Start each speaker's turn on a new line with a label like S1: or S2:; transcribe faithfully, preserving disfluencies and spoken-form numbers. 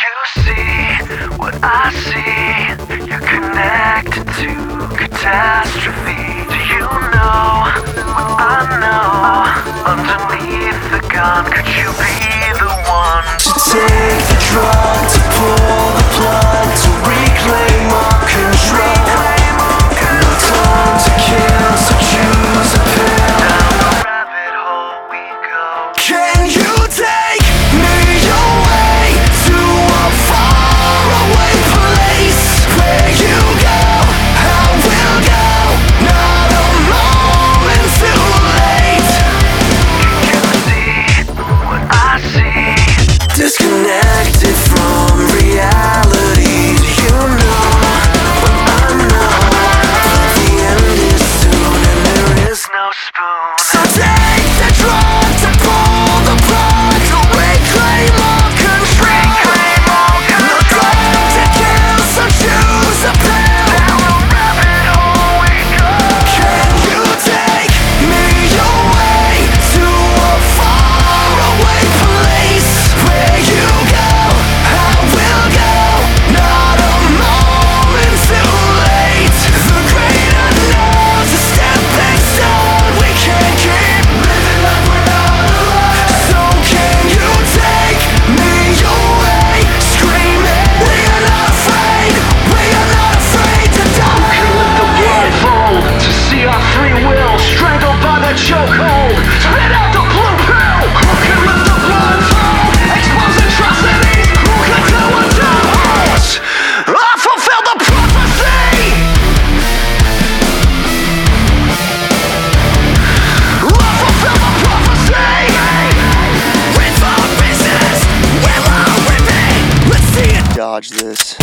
S1: you see what I see? You're connected to catastrophe. Do you know what I know? Underneath the gun, could you be the one to take the drug, to pull the plug, to reclaim our control? No time to kill, so choose a pill. Down the rabbit hole we go. Can you take me away to a faraway place? Where you go, I will go. Not a moment too late. You can see what I see. Disconnected from reality. Do you know what I know? The end is soon and there is no spoon. So take the drug, to pull the plug, to reclaim all control. No time to kill, so choose a pill. Down the rabbit hole we go. Can you take me away to a faraway place? Where you go, I will go. Not a moment too late. The great unknown's a stepping stone. We can't keep living like we're not alone. So can you take me away? Screaming, we are not afraid. We are not afraid to die. Who can let the blindfold to see our free will strangled by the chokehold? Spit out the blue pill. Who can let the blindfold expose atrocities? Who can tell what time holds? I fulfill the prophecy. I fulfill the prophecy. With our business, we'll all repeat. Let's see it.
S2: Dodge this.